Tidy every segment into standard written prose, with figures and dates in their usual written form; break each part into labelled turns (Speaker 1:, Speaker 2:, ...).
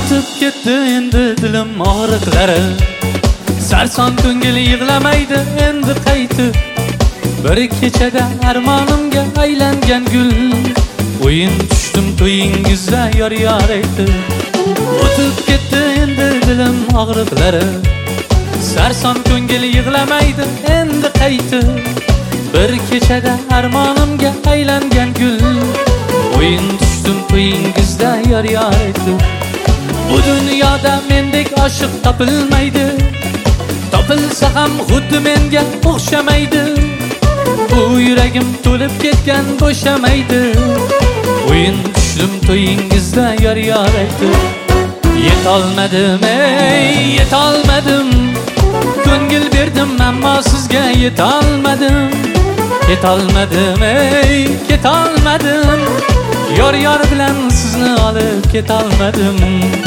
Speaker 1: O'tib ketdi endi dilim og'riqlari, sarson ko'ngil yig'lamaydi endi qaytib. Bir kechada armonimga aylangan gul, o'yin tushdim to'yingizda yor aytib. O'tib ketdi endi dilim og'riqlari, sarson ko'ngil yig'lamaydi endi qaytib. Bir kechada armonimga aylangan gul, o'yin tushdim to'yingizda yor aytib. Bu dunyoda mendek oshiq topilmaydi, topilsa ham xuddi menga o'xshamaydi. Bu yuragim to'lib ketgan bo'shamaydi, o'yin tushdim to'yingizda yor aytib. Yetolmadim ey yetolmadim, ko'ngil berdim ammo sizga yetolmadim. Ketolmadim ey ketolmadim, yor bilan sizni olib ketolmadim.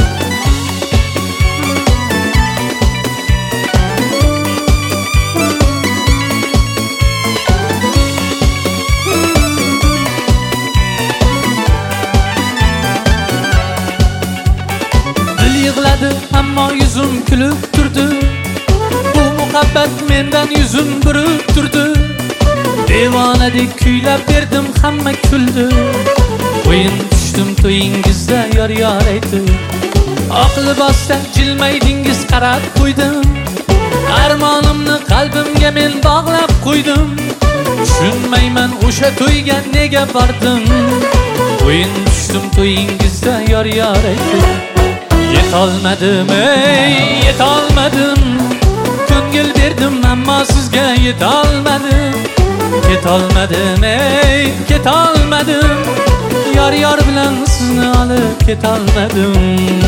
Speaker 1: Dil yig'ladi ammo yuzim kulib turdi, bu muhabbat mendan yuzim burib turdi. Devonadek kuylab berdim hamma kuldi, o'yin tushdim to'yingizda yor aytib. Oq libosda jilmaydingiz qarab qo'ydim, armonimni qalbimga men bog'lab qo'ydim. Tushunmayman o'sha to'yga nega bordim, o'yin tushdim to'yingizda yor aytib. Yetolmadim ey yetolmadim, ko'ngil berdim ammo sizga yetolmadim. Ketolmadim ey ketolmadim, yor bilan sizni olib ketolmadim.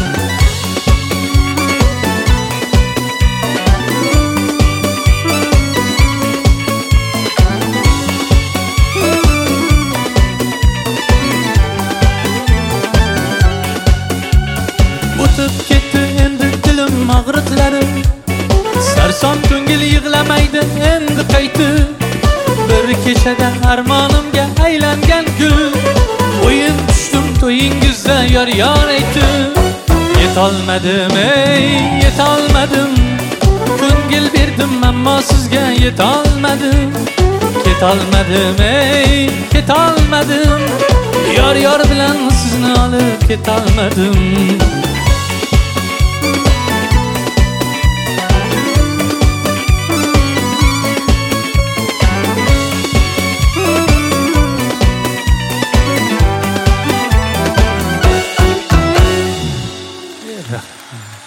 Speaker 1: O'tib ketdi endi dilim og'riqlari, sarson ko'ngil yig'lamaydi endi qaytib. Bir kechada armonimga aylangan gul, o'yin tushdim to'yingizda yor aytib. Yetolmadim ey yetolmadim, ko'ngil berdim ammo sizga yetolmadim. Ketolmadim ey ketolmadim, yor bilan sizni olib ketolmadim. Yeah.